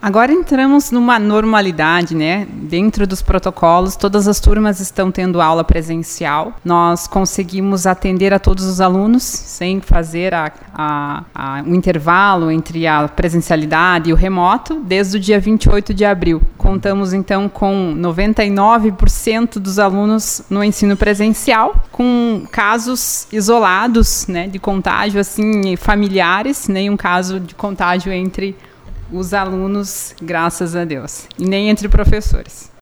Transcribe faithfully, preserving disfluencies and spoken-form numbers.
Agora entramos numa normalidade, né? Dentro dos protocolos, todas as turmas estão tendo aula presencial. Nós conseguimos atender a todos os alunos sem fazer a, a, a, um intervalo entre a presencialidade e o remoto, desde o dia vinte e oito de abril. Contamos, então, com noventa e nove por cento dos alunos no ensino presencial, com casos isolados, né, de contágio assim, familiares, nenhum caso de contágio entre os alunos, graças a Deus, e nem entre professores.